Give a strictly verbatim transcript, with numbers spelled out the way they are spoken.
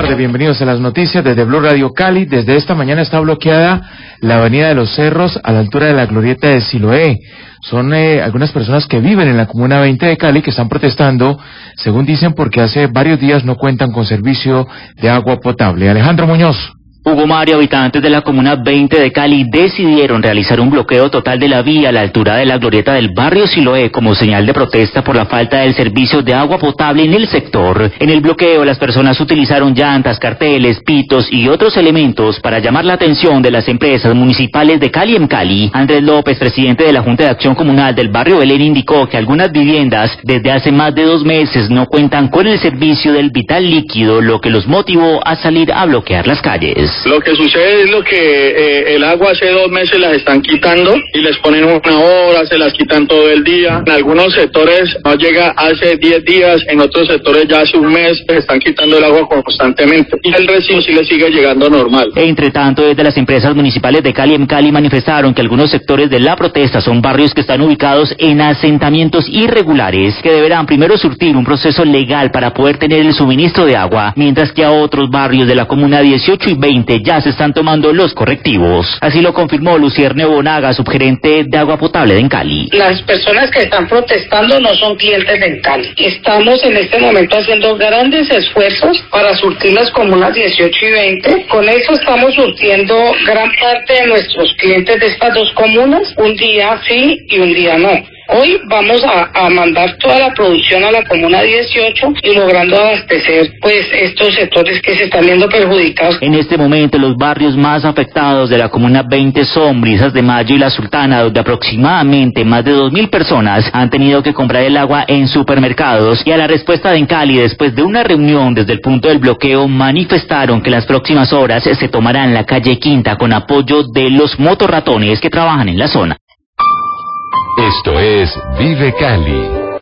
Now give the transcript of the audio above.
tarde, bienvenidos a las noticias desde Blue Radio Cali. Desde esta mañana está bloqueada la avenida de los Cerros a la altura de la glorieta de Siloé. Son eh, algunas personas que viven en la comuna veinte de Cali que están protestando, según dicen, porque hace varios días no cuentan con servicio de agua potable. Alejandro Muñoz. Hugo Mario, habitantes de la comuna veinte de Cali decidieron realizar un bloqueo total de la vía a la altura de la glorieta del barrio Siloé como señal de protesta por la falta del servicio de agua potable en el sector. En el bloqueo, las personas utilizaron llantas, carteles, pitos y otros elementos para llamar la atención de las empresas municipales de Cali en Cali. Andrés López, presidente de la Junta de Acción Comunal del barrio Belén, indicó que algunas viviendas desde hace más de dos meses no cuentan con el servicio del vital líquido, lo que los motivó a salir a bloquear las calles. Lo que sucede es lo que eh, el agua hace dos meses las están quitando y les ponen una hora, se las quitan todo el día. En algunos sectores no llega hace diez días, en otros sectores ya hace un mes les están quitando el agua constantemente. Y el recibo sí le sigue llegando normal. Entre tanto, desde las empresas municipales de Cali en Cali manifestaron que algunos sectores de la protesta son barrios que están ubicados en asentamientos irregulares, que deberán primero surtir un proceso legal para poder tener el suministro de agua, mientras que a otros barrios de la comuna dieciocho y veinte ya se están tomando los correctivos. Así lo confirmó Lucierne Bonaga, subgerente de agua potable de Cali. Las personas que están protestando no son clientes de Cali. Estamos en este momento haciendo grandes esfuerzos para surtir las comunas dieciocho y veinte. Con eso estamos surtiendo gran parte de nuestros clientes de estas dos comunas, un día sí y un día no. Hoy vamos a, a mandar toda la producción a la comuna dieciocho y logrando abastecer pues estos sectores que se están viendo perjudicados. En este momento los barrios más afectados de la comuna veinte son Brisas de Mayo y La Sultana, donde aproximadamente más de dos mil personas han tenido que comprar el agua en supermercados. Y a la respuesta de Cali, después de una reunión desde el punto del bloqueo, manifestaron que en las próximas horas se tomarán la calle Quinta con apoyo de los motorratones que trabajan en la zona. Esto es Vive Cali.